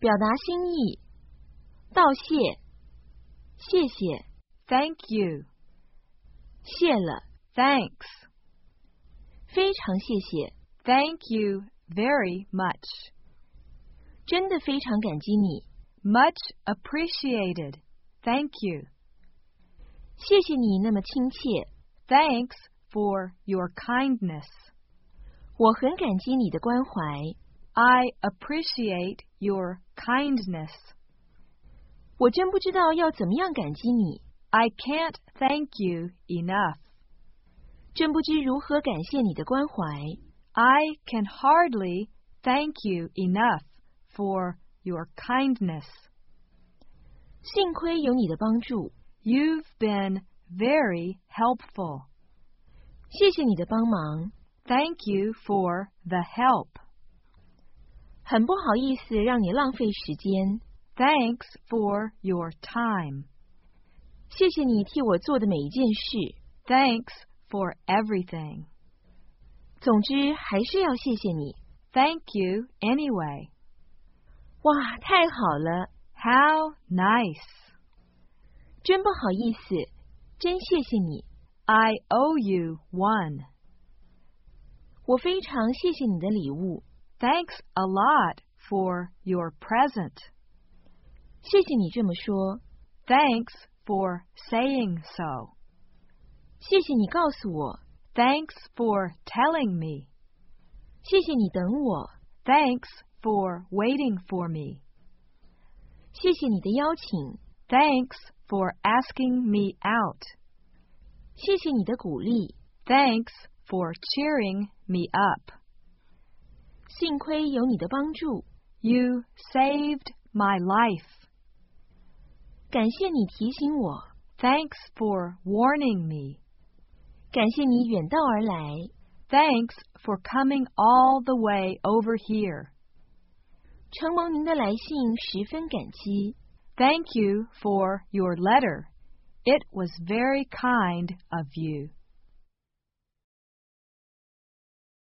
表达心意，道谢，谢谢 Thank you. 谢了 Thanks. 非常谢谢 Thank you very much. 真的非常感激你 Much appreciated. Thank you. 谢谢你那么亲切 Thanks for your kindness. 我很感激你的关怀 I appreciate your kindness. 我真不知道要怎么样感激你 I can't thank you enough. 真不知如何感谢你的关怀 I can hardly thank you enough for your kindness. 幸亏有你的帮助 You've been very helpful. 谢谢你的帮忙 Thank you for the help. 很不好意思让你浪费时间 Thanks for your time. 谢谢你替我做的每一件事 Thanks for everything. 总之还是要谢谢你 Thank you anyway. 哇，太好了 How nice. 真不好意思真谢谢你 I owe you one. 我非常谢谢你的礼物 Thanks a lot for your present. 谢谢你这么说 Thanks for saying so. 谢谢你告诉我 Thanks for telling me. 谢谢你等我 Thanks for waiting for me. 谢谢你的邀请 Thanks for asking me out. 谢谢你的鼓励 Thanks for cheering me up. 幸亏有你的帮助 You saved my life. 感谢你提醒我 Thanks for warning me. 感谢你远道而来 Thanks for coming all the way over here. 承蒙您的来信十分感激 Thank you for your letter. It was very kind of you.